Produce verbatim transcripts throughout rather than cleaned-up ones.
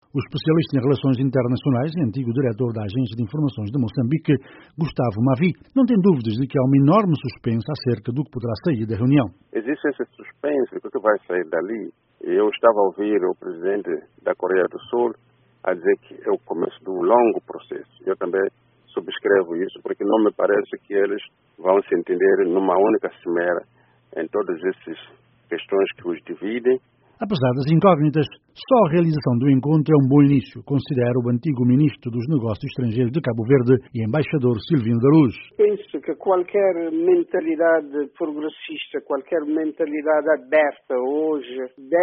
O especialista em relações internacionais e antigo diretor da Agência de Informações de Moçambique, Gustavo Mavi, não tem dúvidas de que há uma enorme suspense acerca do que poderá sair da reunião. Existe esse suspense, o que vai sair dali? Eu estava a ouvir o presidente da Coreia do Sul a dizer que é o começo de um longo processo. Eu também subscrevo isso, porque não me parece que eles vão se entender numa única cimeira em todas essas questões que os dividem. Apesar das incógnitas, só a realização do encontro é um bom início, considera o antigo ministro dos Negócios Estrangeiros de Cabo Verde e embaixador Silvino da Luz. Penso que qualquer mentalidade progressista, qualquer mentalidade aberta hoje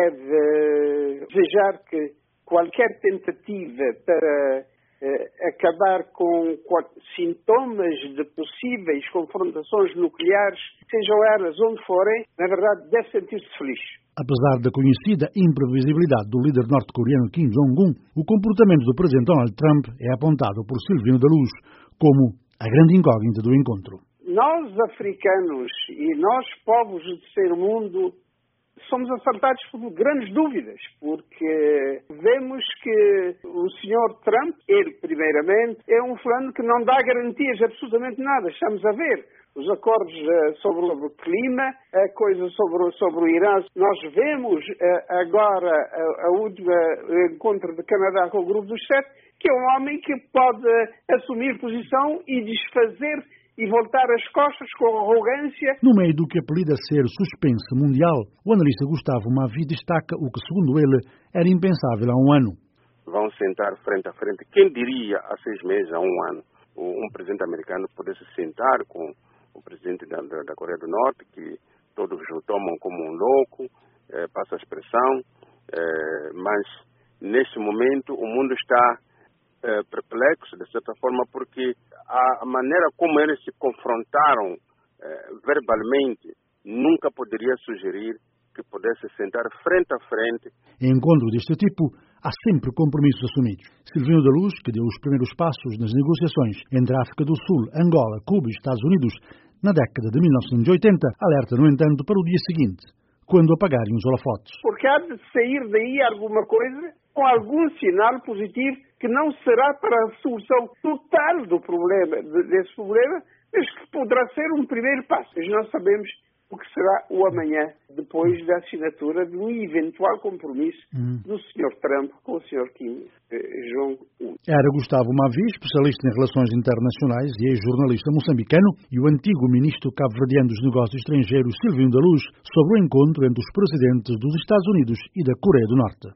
deve desejar que qualquer tentativa para eh, acabar com sintomas de possíveis confrontações nucleares, sejam elas onde forem, na verdade deve sentir-se feliz. Apesar da conhecida imprevisibilidade do líder norte-coreano Kim Jong-un, o comportamento do presidente Donald Trump é apontado por Silvino da Luz como a grande incógnita do encontro. Nós, africanos, e nós, povos do terceiro mundo, somos assaltados por grandes dúvidas, porque vemos que o senhor Trump, ele primeiramente, é um fulano que não dá garantias absolutamente nada. Estamos a ver os acordos uh, sobre o clima, a coisa sobre, sobre o Irã. Nós vemos uh, agora a, a última encontro de Canadá com o Grupo dos Sete, que é um homem que pode assumir posição e desfazer e voltar as costas com arrogância. No meio do que apelida ser suspense mundial, o analista Gustavo Mavi destaca o que, segundo ele, era impensável há um ano. Vão sentar frente a frente. Quem diria há seis meses, há um ano, um presidente americano pudesse sentar com o presidente da, da, da Coreia do Norte, que todos o tomam como um louco, eh, passa a expressão, eh, mas neste momento o mundo está eh, perplexo, de certa forma, porque a maneira como eles se confrontaram eh, verbalmente nunca poderia sugerir que pudesse sentar frente a frente. Em encontros deste tipo, há sempre compromissos assumidos. Silvino da Luz, que deu os primeiros passos nas negociações entre a África do Sul, Angola, Cuba e Estados Unidos na década de mil novecentos e oitenta, alerta, no entanto, para o dia seguinte, quando apagarem os holofotes. Porque há de sair daí alguma coisa com algum sinal positivo que não será para a solução total do problema, desse problema, mas que poderá ser um primeiro passo. Mas nós sabemos o que será o amanhã, depois da assinatura de um eventual compromisso hum. do senhor Trump com o senhor Kim eh, Jong-un. Era Gustavo Mavi, especialista em relações internacionais e ex-jornalista moçambicano, e o antigo ministro cabo-verdiano dos Negócios Estrangeiros, Silvino da Luz, sobre o encontro entre os presidentes dos Estados Unidos e da Coreia do Norte.